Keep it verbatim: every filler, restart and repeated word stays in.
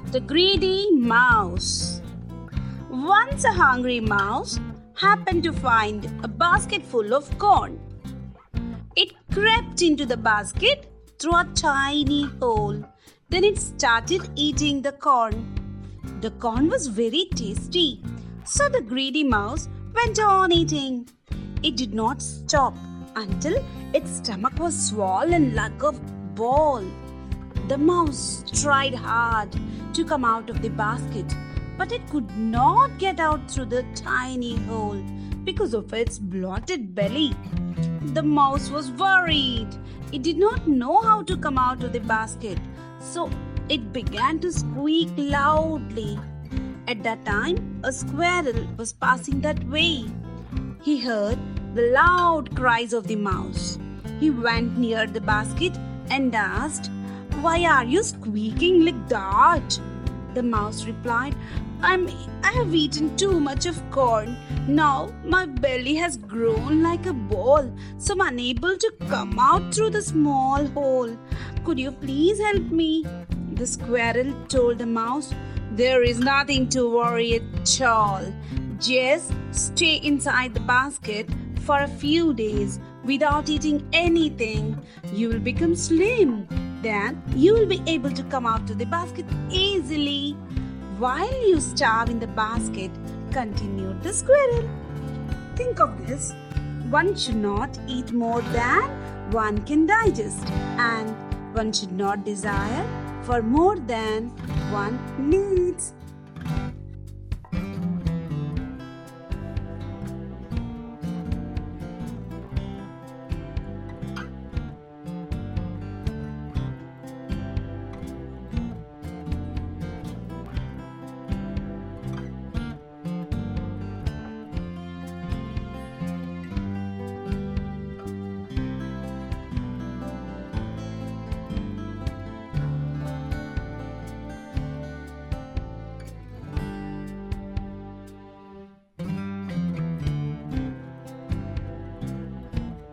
The Greedy Mouse. Once a hungry mouse happened to find a basket full of corn. It crept into the basket through a tiny hole. Then it started eating the corn. The corn was very tasty, so the greedy mouse went on eating. It did not stop until its stomach was swollen like a ball. The mouse tried hard to come out of the basket, but it could not get out through the tiny hole because of its bloated belly. The mouse was worried. It did not know how to come out of the basket, so it began to squeak loudly. At that time, a squirrel was passing that way. He heard the loud cries of the mouse. He went near the basket and asked, "Why are you squeaking like that?" The mouse replied, I'm, I have eaten too much of corn. Now my belly has grown like a ball, so I'm unable to come out through the small hole. Could you please help me? The squirrel told the mouse, There is nothing to worry at all. Just stay inside the basket for a few days without eating anything. You will become slim. Then you will be able to come out of the basket easily. While you starve in the basket, continued the squirrel. Think of this. One should not eat more than one can digest, and one should not desire for more than one needs.